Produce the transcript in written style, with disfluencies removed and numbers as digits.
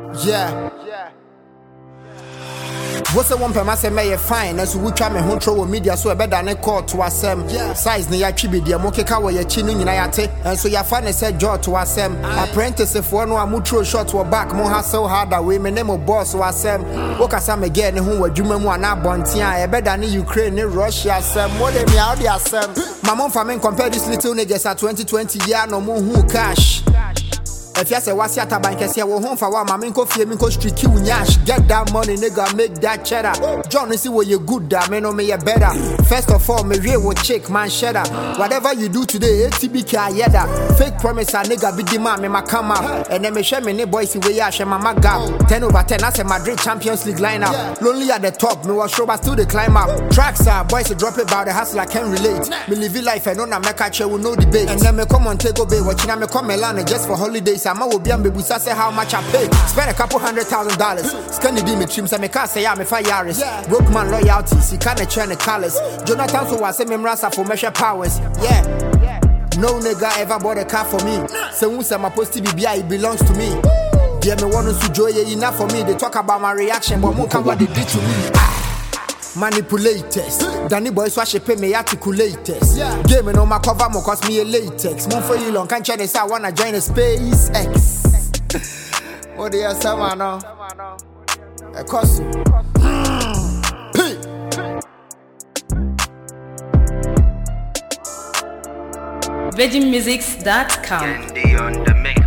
Yeah. What's the one per mass may fine as we try me home throw media so better than a court to assem. Size near chibi dear mokeka where your chin in Yate, and so your fan said jaw to assem. Apprentice if one or mutro shot to a back, more so hard away, my name of boss to assem. Okasam again, who were Jumamuana Bontia, a better than Ukraine, Russia, Sam, more than me out the assem. My mom famine compared this little niggas at 2020 year no more who cash. If you say what's your tabank, say we're home for one, mammy go fear me go street you nyash. Get that money, nigga, make that cheddar. John, see what you good, that me know me you better. First of all, me real will check man cheddar. Whatever you do today, ATBK yeda. Fake promise a nigga be demand me my come out. And then me share me ne boys the way I share my gap. 10 over 10, I say Madrid Champions League lineup. Lonely at the top, me was sure but still the climb up. Tracks are boys drop it about the hustle I can relate. Me live life and on a make a chair with no debate. And then me come on take over watching me come Milan just for holidays. I will be able to say how much I pay. Spend a couple $100,000. Scan the me trims and me can't say I'm a Yaris. Broke man loyalty, see can't turn the colors. Jonathan so I say me rasa for measure powers. Yeah. No nigga ever bought a car for me. So once I'm supposed to be it belongs to me. Yeah, me want to enjoy it enough for me. They talk about my reaction, but more what they did to me. Manipulators, Danny boys wash a pay me articulators. Game no my cover more cost me a latex. More for you long can't try this. I wanna join a SpaceX. What do you say, man? A cost. VeggieMusics.com. Candy on the mix.